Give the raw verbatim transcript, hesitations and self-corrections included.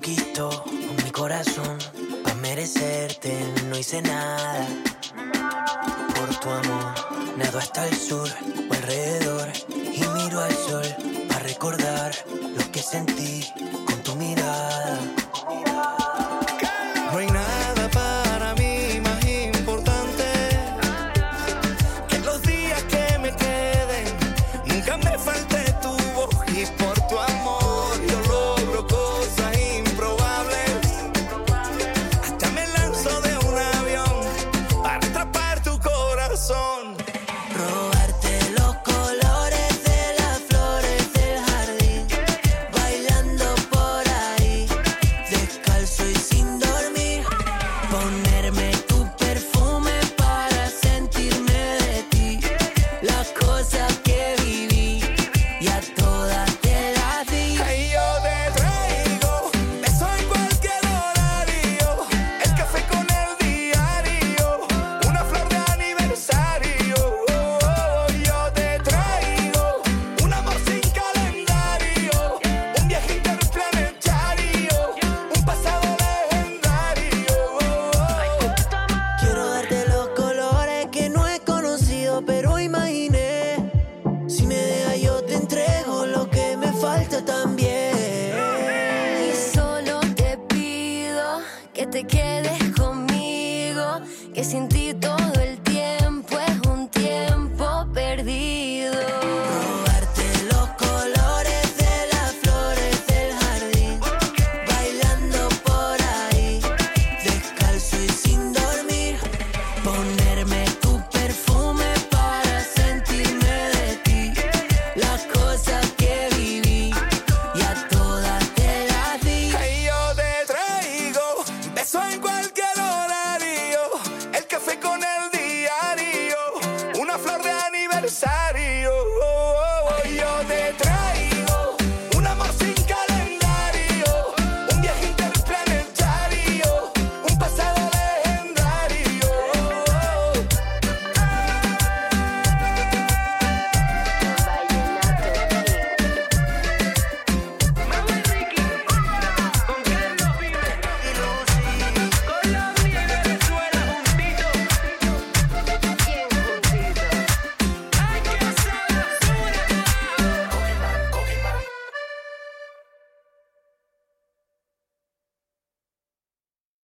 conquistó con mi corazón. Pa' merecerte no hice nada. Por tu amor nado hasta el sur o alrededor y miro al sol pa' recordar lo que sentí con tu mirada. No hay nada para mí más importante que los días que me queden. Nunca me falte tu voz y por tu amor yo logro cosas improbables. Hasta me lanzo de un avión para atrapar tu corazón. Robarte los colores de las flores del jardín, bailando por ahí, descalzo y sin dormir. Ponerme tu perfume para sentirme de ti. Las cosas que viví y a todas te las di. Ay, yo te traigo besos en cualquier horario, el café con el diario, una flor de aniversario. Oh, oh, yo te traigo un amor sin calendario, un viaje interplanetario, un pasado legendario. Oh, oh. Quiero darte los colores que no he conocido, pero imaginé. Si me dejas yo te entrego lo que me falta también. Y solo te pido que te quedes conmigo, que sin ti todo